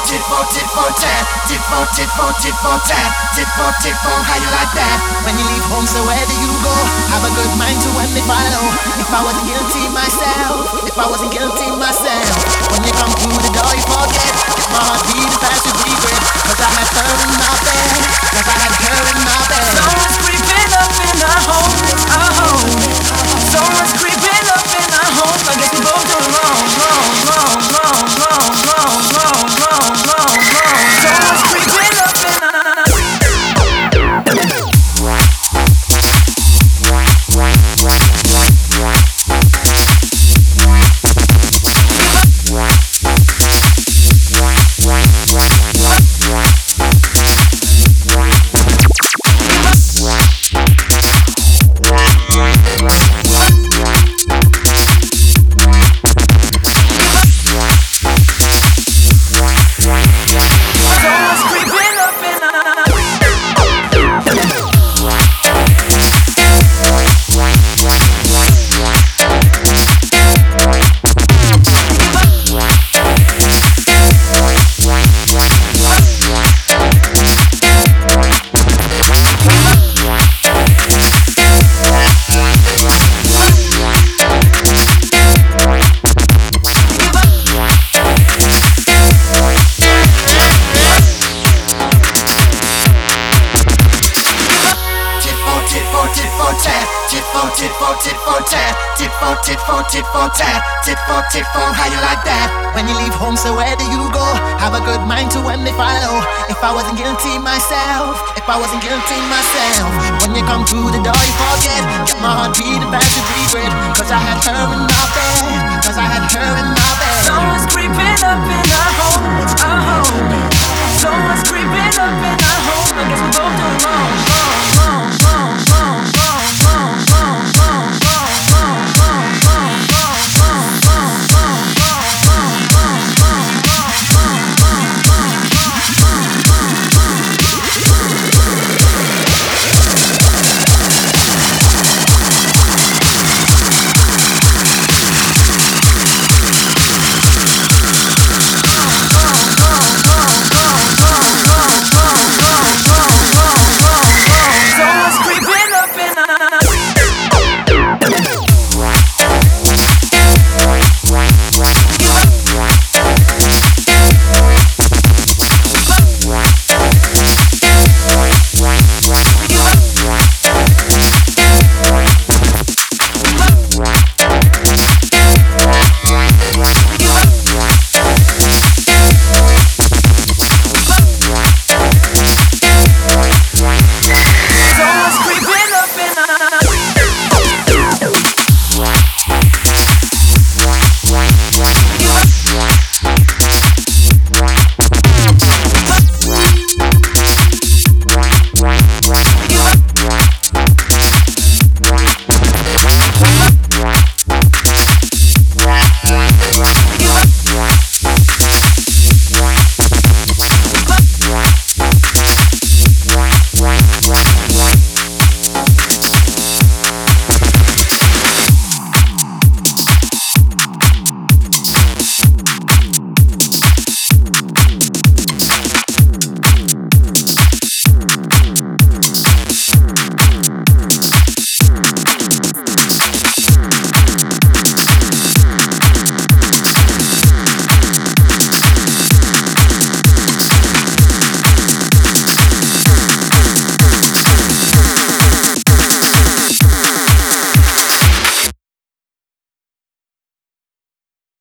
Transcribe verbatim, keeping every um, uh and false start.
tit for tit for tat, tit for tit for tit for tat, tit for tit for, how you like that? When you leave home, so where do you go? Have a good mind to when they follow. If I wasn't guilty myself, if I wasn't guilty myself, when you come through the door, you forget. If my heart beat fast, you regret. Cause I had her in my bed, cause I had her in my bed. Someone's creeping up in our home, our home. Someone's creeping up in our home. I guess we both done wrong, wrong, wrong, wrong, wrong, wrong, wrong, wrong, wrong, wrong. Someone's creeping up in our tit for tat, tit for tit for, how you like that? When you leave home, so where do you go? Have a good mind to when they follow. If I wasn't guilty myself, if I wasn't guilty myself, when you come through the door, you forget. Get my heart beating fast with regret. Cause I had her in my bed, cause I had her in my bed.